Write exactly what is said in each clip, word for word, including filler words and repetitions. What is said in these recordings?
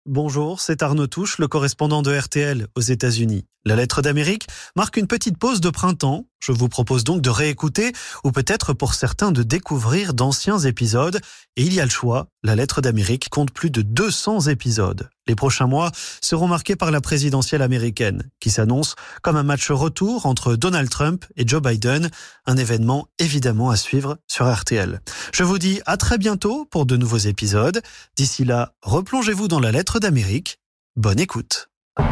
Bonjour, c'est Arnaud Touche, le correspondant de R T L aux États-Unis. La lettre d'Amérique marque une petite pause de printemps. Je vous propose donc de réécouter ou peut-être pour certains de découvrir d'anciens épisodes. Et il y a le choix. La lettre d'Amérique compte plus de deux cents épisodes. Les prochains mois seront marqués par la présidentielle américaine qui s'annonce comme un match retour entre Donald Trump et Joe Biden. Un événement évidemment à suivre sur R T L. Je vous dis à très bientôt pour de nouveaux épisodes. D'ici là, replongez-vous dans la lettre d'Amérique. Bonne écoute.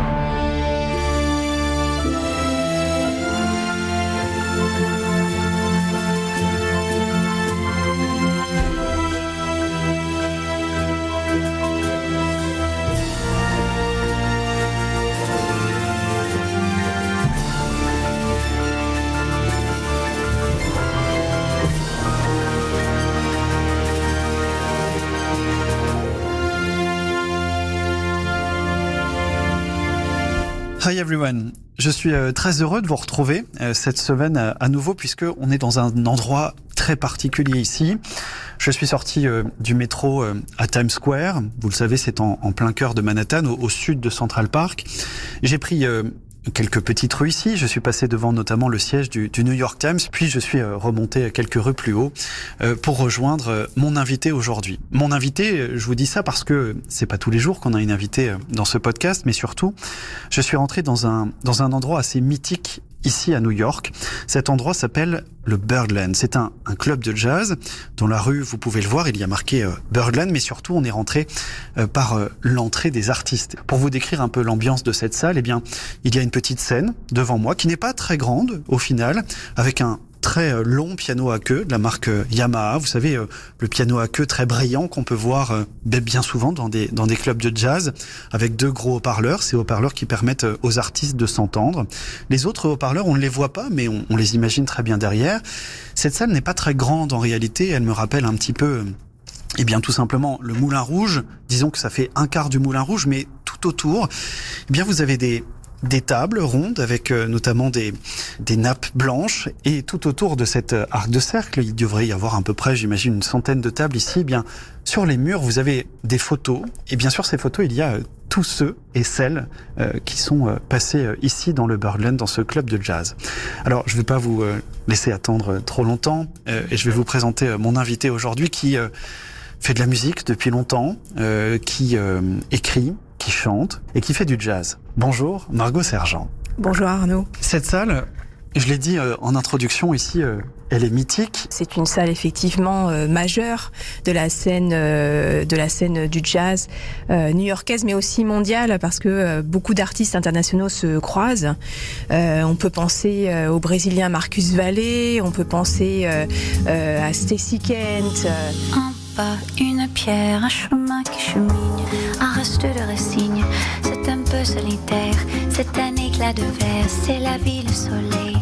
Hi everyone, je suis très heureux de vous retrouver cette semaine à nouveau puisque on est dans un endroit très particulier ici. Je suis sorti du métro à Times Square, vous le savez c'est en, en plein cœur de Manhattan, au, au sud de Central Park. J'ai pris quelques petites rues ici, je suis passé devant notamment le siège du, du New York Times, puis je suis remonté quelques rues plus haut pour rejoindre mon invité aujourd'hui. Mon invité, je vous dis ça parce que c'est pas tous les jours qu'on a une invitée dans ce podcast, mais surtout, je suis rentré dans un, dans un endroit assez mythique ici à New York. Cet endroit s'appelle le Birdland. C'est un, un club de jazz. Dans la rue, vous pouvez le voir, il y a marqué euh, Birdland, mais surtout on est rentré euh, par euh, l'entrée des artistes. Pour vous décrire un peu l'ambiance de cette salle, eh bien, il y a une petite scène devant moi qui n'est pas très grande au final, avec un très long piano à queue de la marque Yamaha. Vous savez, le piano à queue très brillant qu'on peut voir bien souvent dans des, dans des clubs de jazz avec deux gros haut-parleurs. Ces haut-parleurs qui permettent aux artistes de s'entendre. Les autres haut-parleurs, on ne les voit pas, mais on, on les imagine très bien derrière. Cette salle n'est pas très grande en réalité. Elle me rappelle un petit peu... Eh bien, tout simplement, le Moulin Rouge. Disons que ça fait un quart du Moulin Rouge, mais tout autour, eh bien, vous avez des... des tables rondes avec euh, notamment des, des nappes blanches et tout autour de cet euh, arc de cercle, il devrait y avoir à peu près, j'imagine, une centaine de tables ici. Eh bien, sur les murs, vous avez des photos et bien sûr, ces photos, il y a euh, tous ceux et celles euh, qui sont euh, passés euh, ici dans le Birdland, dans ce club de jazz. Alors, je ne vais pas vous euh, laisser attendre trop longtemps euh, et je vais vous présenter euh, mon invité aujourd'hui qui euh, fait de la musique depuis longtemps, euh, qui euh, écrit, qui chante et qui fait du jazz. Bonjour, Margot Sergent. Bonjour Arnaud. Cette salle, je l'ai dit euh, en introduction ici, euh, elle est mythique. C'est une salle effectivement euh, majeure de la scène euh, de la scène du jazz euh, new-yorkaise, mais aussi mondiale, parce que euh, beaucoup d'artistes internationaux se croisent. Euh, on peut penser euh, au Brésilien Marcus Valle, on peut penser euh, euh, à Stacey Kent. Euh. Un pas, une pierre, un chemin qui chemine, un reste de résigne. C'est un peu solitaire, c'est un éclat de verre, c'est la vie, le soleil.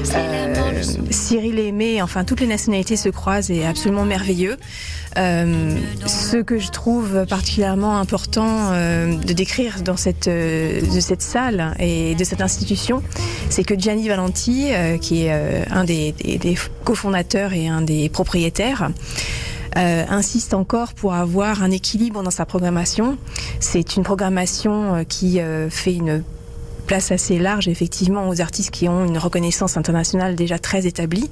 Euh, Cyril Aimé, enfin toutes les nationalités se croisent et absolument merveilleux. Euh, ce que je trouve particulièrement important euh, de décrire dans cette euh, de cette salle et de cette institution, c'est que Gianni Valenti, euh, qui est euh, un des, des, des cofondateurs et un des propriétaires, Euh, insiste encore pour avoir un équilibre dans sa programmation. C'est une programmation euh, qui euh, fait une place assez large effectivement aux artistes qui ont une reconnaissance internationale déjà très établie,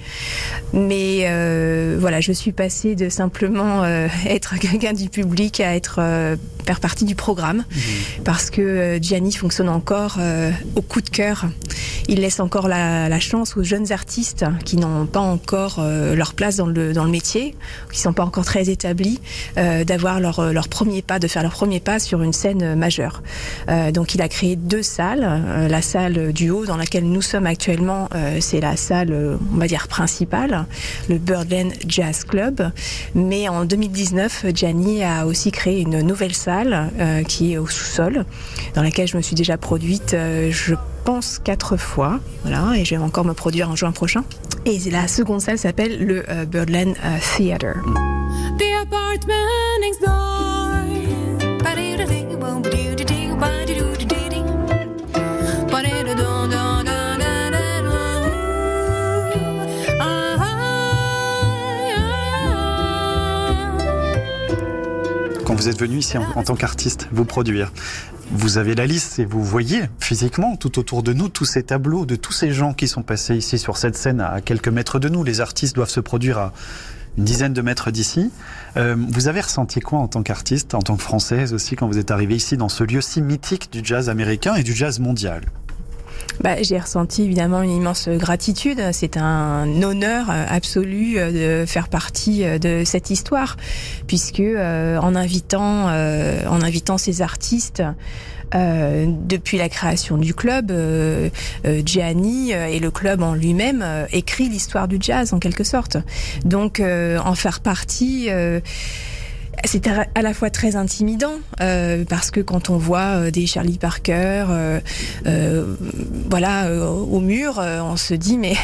mais euh, voilà, je suis passée de simplement euh, être quelqu'un du public à être euh, faire partie du programme, mmh. parce que euh, Gianni fonctionne encore euh, au coup de cœur. Il laisse encore la, la chance aux jeunes artistes qui n'ont pas encore euh, leur place dans le dans le métier, qui sont pas encore très établis, euh, d'avoir leur leur premier pas, de faire leur premier pas sur une scène majeure. Euh, donc il a créé deux salles. Euh, la salle du haut dans laquelle nous sommes actuellement, euh, c'est la salle, euh, on va dire principale, le Birdland Jazz Club. Mais en deux mille dix-neuf, Gianni a aussi créé une nouvelle salle euh, qui est au sous-sol, dans laquelle je me suis déjà produite, euh, je pense quatre fois, voilà, et je vais encore me produire en juin prochain. Et la seconde salle s'appelle le euh, Birdland euh, Theater. The apartment next door. vous êtes venu ici en, en tant qu'artiste vous produire. Vous avez la liste et vous voyez physiquement tout autour de nous tous ces tableaux de tous ces gens qui sont passés ici sur cette scène à quelques mètres de nous. Les artistes doivent se produire à une dizaine de mètres d'ici. Euh, vous avez ressenti quoi en tant qu'artiste, en tant que Française aussi, quand vous êtes arrivée ici dans ce lieu si mythique du jazz américain et du jazz mondial ? Bah, j'ai ressenti évidemment une immense gratitude. C'est un honneur absolu de faire partie de cette histoire, puisque euh, en invitant, euh, en invitant ces artistes, euh, depuis la création du club, euh, euh, Gianni et le club en lui-même euh, écrit l'histoire du jazz en quelque sorte. Donc euh, en faire partie. Euh, C'était à la fois très intimidant euh, parce que quand on voit euh, des Charlie Parker, euh, euh, voilà, euh, au mur, euh, on se dit mais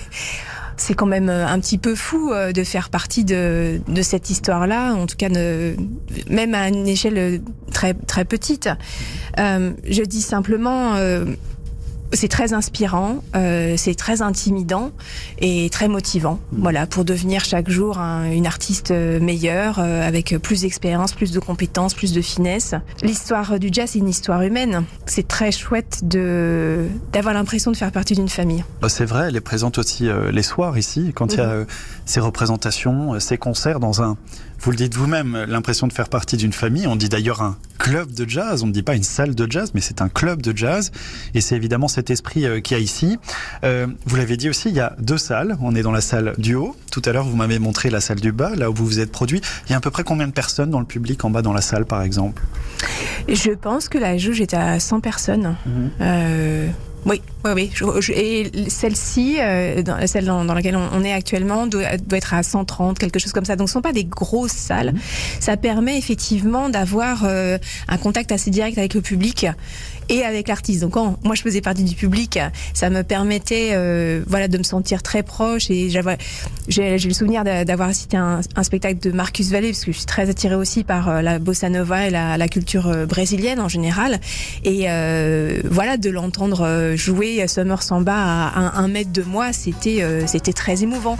c'est quand même un petit peu fou euh, de faire partie de, de cette histoire-là. En tout cas, ne, même à une échelle très très petite. Euh, je dis simplement. Euh, C'est très inspirant, euh, c'est très intimidant et très motivant. Voilà, pour devenir chaque jour un, une artiste meilleure, euh, avec plus d'expérience, plus de compétences, plus de finesse. L'histoire du jazz, c'est une histoire humaine. C'est très chouette de d'avoir l'impression de faire partie d'une famille. C'est vrai, elle est présente aussi euh, les soirs ici, quand il mmh. y a euh, ces représentations, euh, ces concerts dans un... Vous le dites vous-même, l'impression de faire partie d'une famille. On dit d'ailleurs un club de jazz, on ne dit pas une salle de jazz, mais c'est un club de jazz. Et c'est évidemment cet esprit euh, qu'il y a ici. Euh, vous l'avez dit aussi, il y a deux salles. On est dans la salle du haut. Tout à l'heure, vous m'avez montré la salle du bas, là où vous vous êtes produit. Il y a à peu près combien de personnes dans le public en bas dans la salle, par exemple ? Je pense que la jauge est à cent personnes. Mmh. Euh... Oui, oui, oui. Je, je, et celle-ci, euh, dans, celle dans, dans laquelle on, on est actuellement, doit, doit être à cent trente, quelque chose comme ça. Donc, ce ne sont pas des grosses salles. Mmh. Ça permet effectivement d'avoir euh, un contact assez direct avec le public et avec l'artiste. Donc, quand moi je faisais partie du public, ça me permettait, euh, voilà, de me sentir très proche. Et j'avais, j'ai, j'ai le souvenir d'avoir assisté à un, un spectacle de Marcus Valle, parce que je suis très attirée aussi par euh, la bossa nova et la, la culture euh, brésilienne en général. Et euh, voilà, de l'entendre euh, jouer Summer Samba à un, un mètre de moi, c'était euh, c'était très émouvant.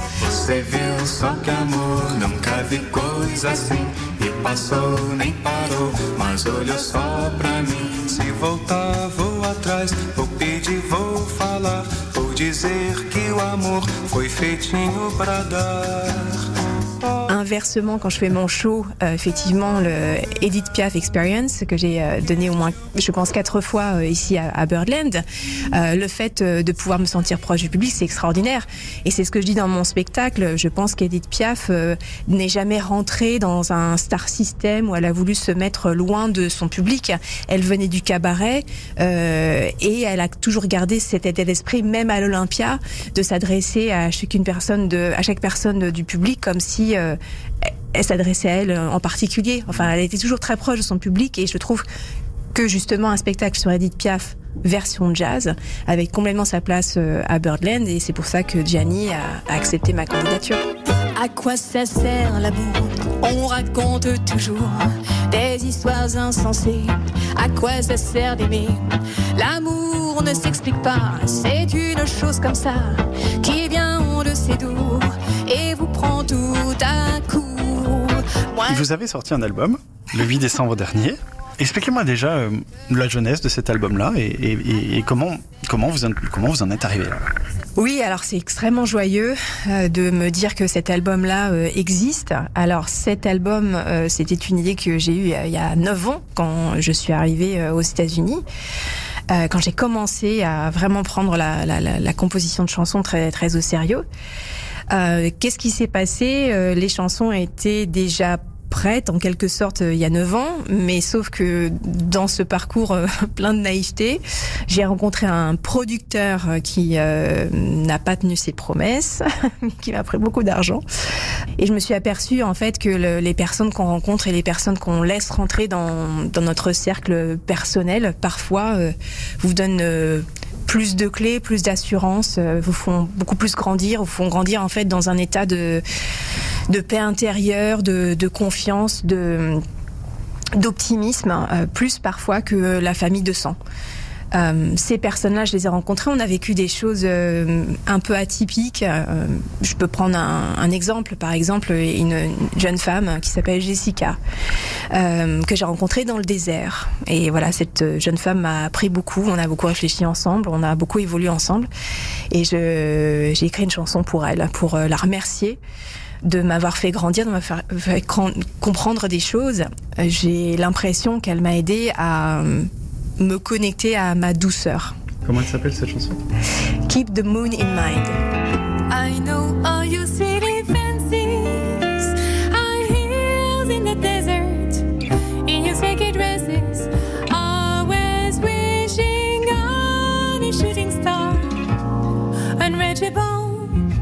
Inversement, quand je fais mon show, euh, effectivement, le Edith Piaf Experience, que j'ai euh, donné au moins, je pense, quatre fois euh, ici à, à Birdland, euh, le fait euh, de pouvoir me sentir proche du public, c'est extraordinaire. Et c'est ce que je dis dans mon spectacle. Je pense qu'Edith Piaf euh, n'est jamais rentrée dans un star system où elle a voulu se mettre loin de son public. Elle venait du cabaret euh, et elle a toujours gardé cet état d'esprit, même à l'Olympia, de s'adresser à chacune personne, de, à chaque personne du public, comme si euh, elle s'adressait à elle en particulier. Enfin, elle était toujours très proche de son public et je trouve que justement un spectacle sur Edith Piaf version jazz avait complètement sa place à Birdland et c'est pour ça que Gianni a, a accepté ma candidature. À quoi ça sert l'amour ? On raconte toujours des histoires insensées. À quoi ça sert d'aimer ? L'amour ne s'explique pas, c'est une chose comme ça qui vient de ses d'où et vous prend tout à coup. Moi... Vous avez sorti un album le huit décembre dernier. Expliquez-moi déjà euh, la jeunesse de cet album-là et, et, et comment, comment, vous en, comment vous en êtes arrivé là. Oui, alors c'est extrêmement joyeux euh, de me dire que cet album-là euh, existe. Alors cet album, euh, c'était une idée que j'ai eue euh, il y a neuf ans quand je suis arrivée euh, aux États-Unis. Euh, quand j'ai commencé à vraiment prendre la, la, la, la composition de chansons très, très au sérieux. Euh, qu'est-ce qui s'est passé ? euh, Les chansons étaient déjà prête en quelque sorte il y a neuf ans, mais sauf que dans ce parcours euh, plein de naïveté, j'ai rencontré un producteur qui euh, n'a pas tenu ses promesses, qui m'a pris beaucoup d'argent, et je me suis aperçue en fait que le, les personnes qu'on rencontre et les personnes qu'on laisse rentrer dans, dans notre cercle personnel, parfois euh, vous donnent euh, plus de clés, plus d'assurance, euh, vous font beaucoup plus grandir, vous font grandir en fait dans un état de de paix intérieure, de, de confiance, de, d'optimisme, euh, plus parfois que la famille de sang. Euh, ces personnes-là, je les ai rencontrées, on a vécu des choses euh, un peu atypiques. Euh, je peux prendre un, un exemple, par exemple, une, une jeune femme qui s'appelle Jessica, euh, que j'ai rencontrée dans le désert. Et voilà, cette jeune femme m'a appris beaucoup, on a beaucoup réfléchi ensemble, on a beaucoup évolué ensemble. Et je, j'ai écrit une chanson pour elle, pour la remercier de m'avoir fait grandir, de m'avoir fait comprendre des choses. J'ai l'impression qu'elle m'a aidée à me connecter à ma douceur. Comment elle s'appelle cette chanson? Keep the moon in mind. I know all you city fancies, high heels in the desert, in your sacred dresses, always wishing on a shooting star, unreachable,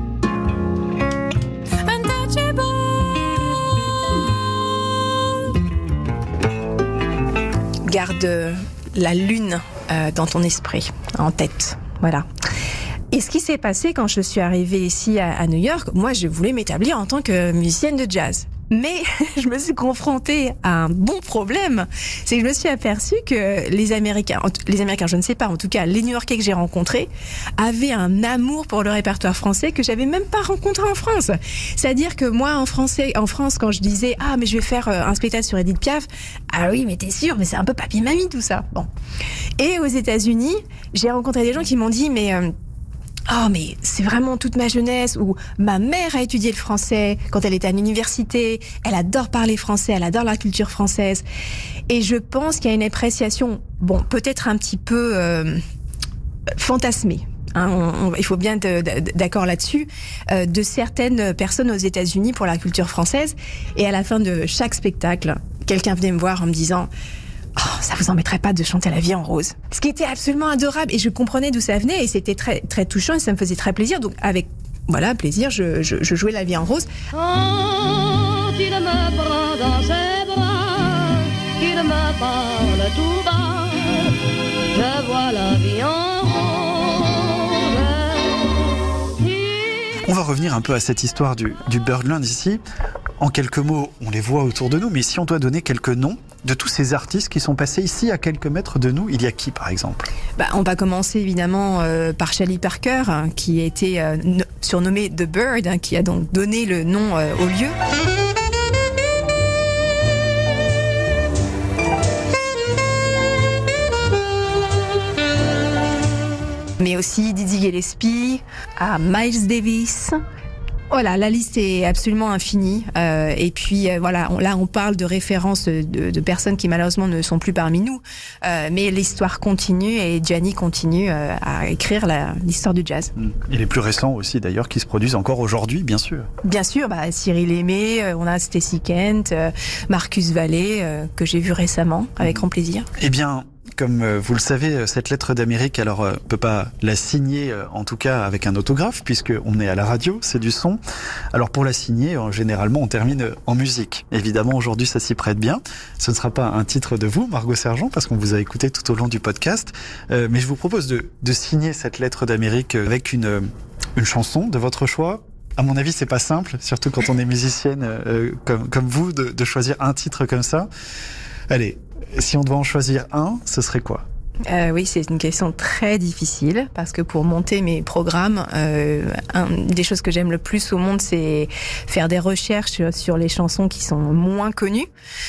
untouchable. Garde la lune euh, dans ton esprit, en tête. Voilà. Et ce qui s'est passé quand je suis arrivée ici à, à New York, moi je voulais m'établir en tant que musicienne de jazz. Mais je me suis confrontée à un bon problème, c'est que je me suis aperçue que les Américains, les Américains, je ne sais pas, en tout cas les New-Yorkais que j'ai rencontrés, avaient un amour pour le répertoire français que j'avais même pas rencontré en France. C'est-à-dire que moi, en français, en France, quand je disais ah mais je vais faire un spectacle sur Edith Piaf, ah oui mais t'es sûr, mais c'est un peu papi-mamie tout ça. Bon. Et aux États-Unis, j'ai rencontré des gens qui m'ont dit mais euh, oh mais c'est vraiment toute ma jeunesse, où ma mère a étudié le français quand elle était à l'université, elle adore parler français, elle adore la culture française. Et je pense qu'il y a une appréciation, bon, peut-être un petit peu euh, fantasmée, hein, on, on, il faut bien de, de, d'accord là-dessus, euh, de certaines personnes aux États-Unis pour la culture française. Et à la fin de chaque spectacle, quelqu'un venait me voir en me disant oh, ça vous embêterait pas de chanter La vie en rose? Ce qui était absolument adorable, et je comprenais d'où ça venait, et c'était très très touchant, et ça me faisait très plaisir. Donc avec voilà plaisir, je, je, je jouais La vie en rose. Quand il me prend dans ses bras, qu'il me parle tout bas, je vois la vie en rose. On va revenir un peu à cette histoire du, du Birdland ici. En quelques mots, on les voit autour de nous, mais si on doit donner quelques noms de tous ces artistes qui sont passés ici à quelques mètres de nous, il y a qui par exemple? Bah, on va commencer évidemment euh, par Charlie Parker, hein, qui a été euh, no- surnommé The Bird, hein, qui a donc donné le nom euh, au lieu. Mais aussi Dizzy Gillespie, à Miles Davis. Voilà, la liste est absolument infinie. Euh, et puis euh, voilà, on, là on parle de références de, de personnes qui malheureusement ne sont plus parmi nous. Euh, mais l'histoire continue et Gianni continue euh, à écrire la, l'histoire du jazz. Et les plus récents aussi d'ailleurs qui se produisent encore aujourd'hui, bien sûr. Bien sûr, bah, Cyril Aimé, euh, on a Stacy Kent, euh, Marcus Vallée, euh, que j'ai vu récemment avec grand plaisir. Eh bien, comme vous le savez, cette lettre d'Amérique, alors on peut pas la signer, en tout cas avec un autographe, puisque on est à la radio, c'est du son. Alors pour la signer, généralement on termine en musique. Évidemment, aujourd'hui ça s'y prête bien. Ce ne sera pas un titre de vous, Margot Sergent, parce qu'on vous a écouté tout au long du podcast. Euh, mais je vous propose de, de signer cette lettre d'Amérique avec une, une chanson de votre choix. À mon avis, c'est pas simple, surtout quand on est musicienne euh, comme, comme vous, de, de choisir un titre comme ça. Allez. Si on devait en choisir un, ce serait quoi? Euh, oui, c'est une question très difficile parce que pour monter mes programmes, euh, un des choses que j'aime le plus au monde, c'est faire des recherches sur les chansons qui sont moins connues.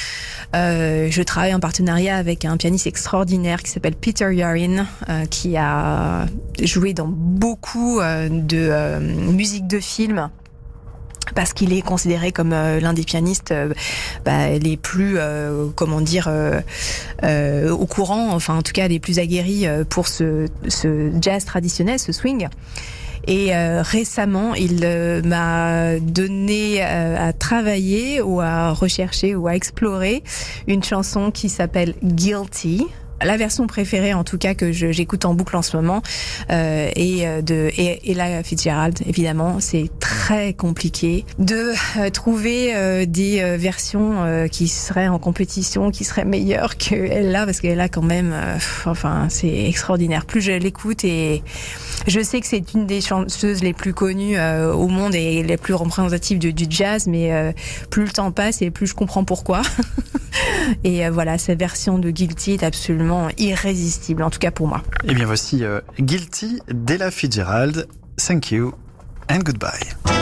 Euh, je travaille en partenariat avec un pianiste extraordinaire qui s'appelle Peter Yarin, euh, qui a joué dans beaucoup euh, de euh, musique de film. Parce qu'il est considéré comme euh, l'un des pianistes euh, bah, les plus, euh, comment dire, euh, euh, au courant, enfin en tout cas les plus aguerris euh, pour ce, ce jazz traditionnel, ce swing. Et euh, récemment, il euh, m'a donné euh, à travailler ou à rechercher ou à explorer une chanson qui s'appelle Guilty. La version préférée, en tout cas, que je, j'écoute en boucle en ce moment, euh, est de Ella Fitzgerald. Évidemment, c'est très compliqué de euh, trouver euh, des euh, versions euh, qui seraient en compétition, qui seraient meilleures qu'elle-là, parce qu'elle a quand même, euh, enfin, c'est extraordinaire. Plus je l'écoute, et je sais que c'est une des chanteuses les plus connues euh, au monde et les plus représentatives du, du jazz, mais euh, plus le temps passe et plus je comprends pourquoi. Et euh, voilà, cette version de Guilty est absolument irrésistible, en tout cas pour moi. Et bien voici euh, Guilty d'Ella Fitzgerald. Thank you and goodbye.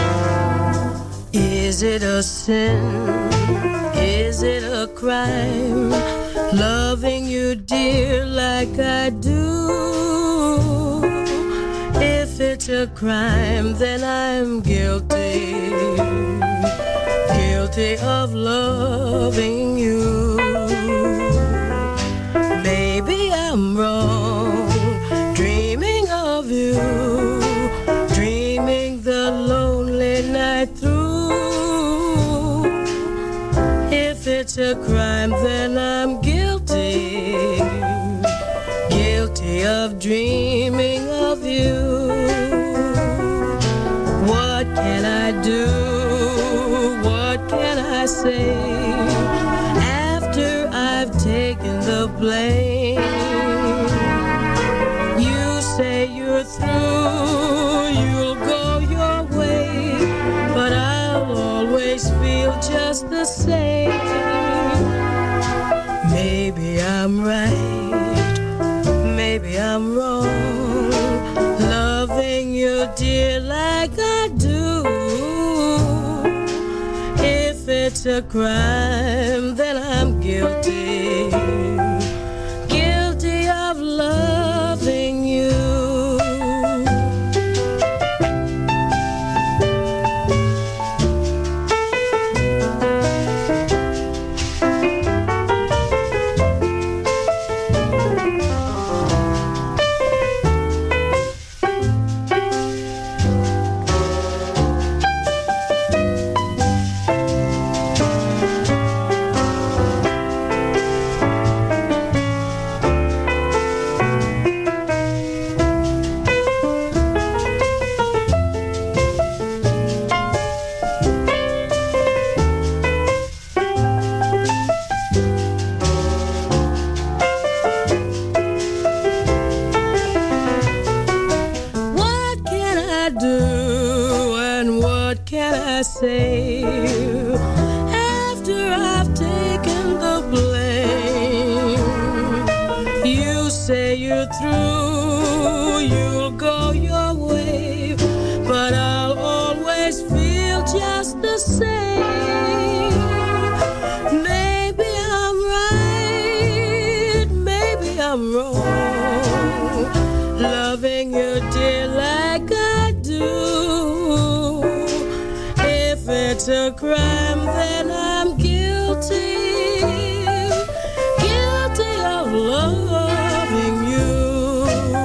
Is it a sin? Is it a crime? Loving you, dear, like I do. If it's a crime, then I'm guilty. Guilty of loving you. Maybe I'm wrong, dreaming of you, dreaming the lonely night through. If it's a crime, then I'm guilty, guilty of dreaming of you. What can I do? What can I say after I've taken the blame? You say you're through, you'll go your way, but I'll always feel just the same. Maybe I'm right, maybe I'm wrong, loving you, dear, like I do. If it's a crime, then I'm guilty, guilty of loving you. Say after I've taken the blame, you say you're through, you'll go your way, but I'll always feel just the same. Maybe I'm right, maybe I'm wrong, loving you, dear, like I do. If it's a crime, then I'm guilty, guilty of loving you.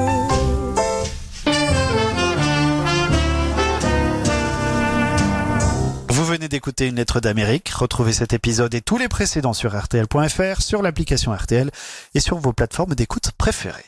Vous venez d'écouter Une lettre d'Amérique. Retrouvez cet épisode et tous les précédents sur R T L point F R, sur l'application R T L et sur vos plateformes d'écoute préférées.